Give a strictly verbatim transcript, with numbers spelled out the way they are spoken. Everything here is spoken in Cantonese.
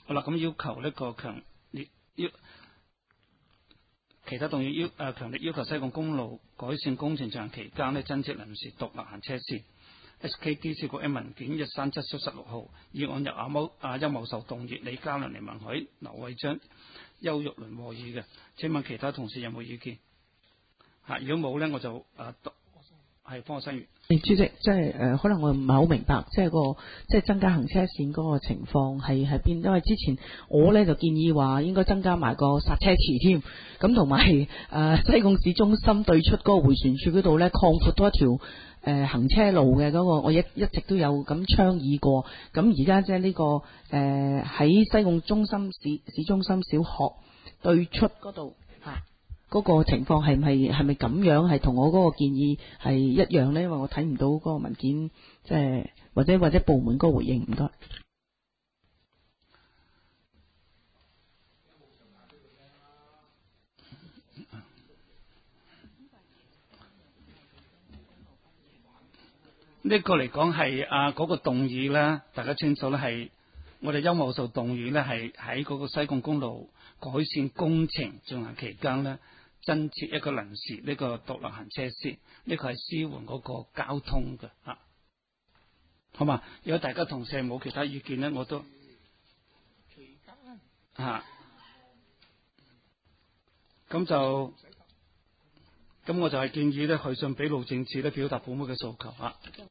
好啦，咁要求呢個強烈要其他動議要誒強烈要求西貢公路改善工程進行期間呢，增設臨時獨立行車線。S K D 涉局 M 文件一三七小十六號，議案由阿某阿邱茂壽動議，李嘉良、黎文海、劉偉章、邱玉麟和議嘅。請問其他同事有冇意見？嚇，如果冇呢，我就誒係方國新月。 主席，即係誒，可能我唔係好明白，即係個即係增加行車線嗰個情況係喺邊？因為之前我咧就建議話應該增加埋個剎車池添，咁同埋誒西貢市中心對出嗰個迴旋處嗰度咧擴闊多一條誒、呃、行車路嘅嗰、嗰個，我一一直都有咁倡議過。咁而家即係呢個誒喺、呃、西貢中心市市中心小學對出嗰度嚇。嗰個情況係唔係係咪咁樣？係同我嗰個建議係一樣呢？因為我睇唔到嗰個文件，即係或者或者部門嗰個回應，唔該。 呢個嚟講係啊嗰個動議咧，大家清楚咧係我哋邱茂壽動議咧係喺嗰個西貢公路改善工程進行期間咧，增設一個臨時呢個獨立行車線，呢個係舒緩嗰個交通嘅嚇，好嘛？如果大家同事冇其他意見咧，我都嚇，咁就咁我就係建議咧去信俾路政署咧表達本會嘅訴求嚇。